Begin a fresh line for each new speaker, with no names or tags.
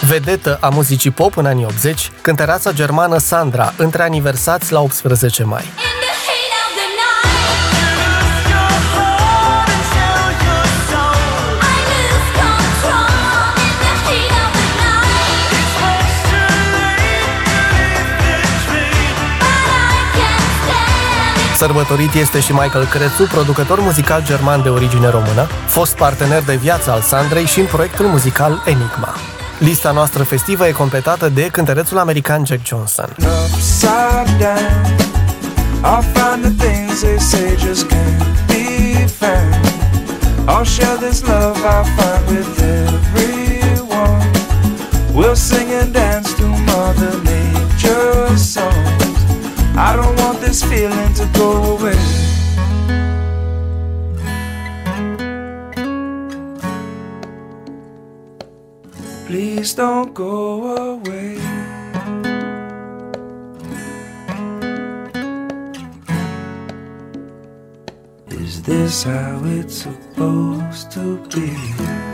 Vedetă a muzicii pop în anii 80, cântăreața germană Sandra, între aniversați la 18 mai. Sărbătorit este și Michael Crețu, producător muzical german de origine română, fost partener de viață al Sandrei și în proiectul muzical Enigma. Lista noastră festivă e completată de cântărețul american Jack Johnson.
I don't want this feeling to go away. Please don't go away. Is this how it's supposed to be?